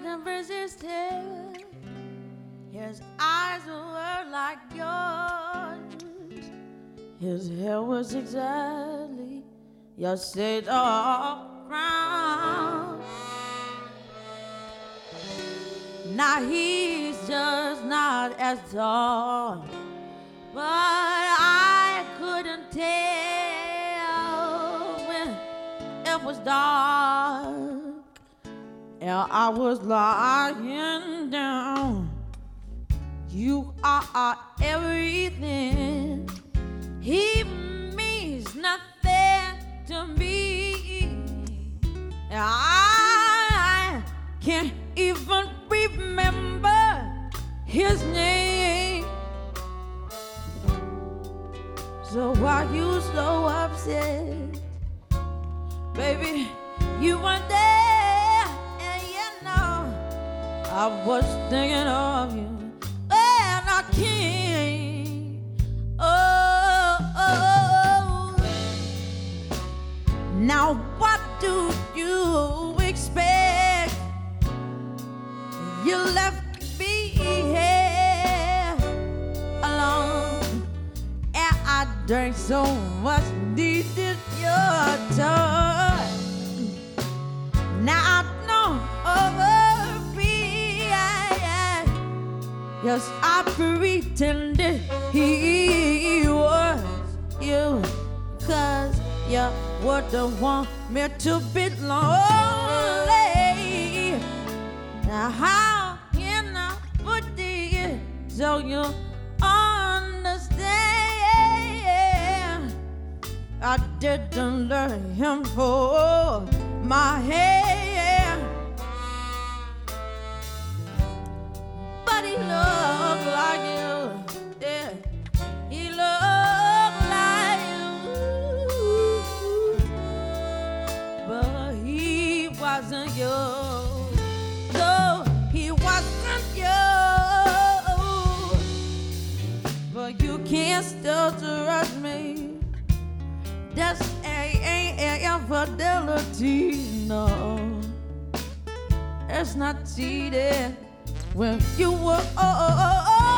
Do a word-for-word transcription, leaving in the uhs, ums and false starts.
couldn't resist him. His eyes were like yours. His hair was exactly your shade of brown. Now he's just not as tall, but I couldn't tell when it was dark and I was lying down. You are everything. He means nothing to me. And I can't even remember his name. So why you so upset? Baby, you weren't there, and you know I was thinking of you, and I can't. Oh, oh, oh. Now what do you expect? You left me here alone, and I drank so much, needed your touch. Now I know over me, yes, I pretended he was you, 'cause you wouldn't want me to be lonely. Now how can I put it so you understand? I didn't let him hold my hand, but he looked like you, yeah. He looked like you, but he wasn't you. No, he wasn't you. But you can't still trust me. That's ain't ain't infidelity, no. It's not cheating when you were oh, oh, oh, oh.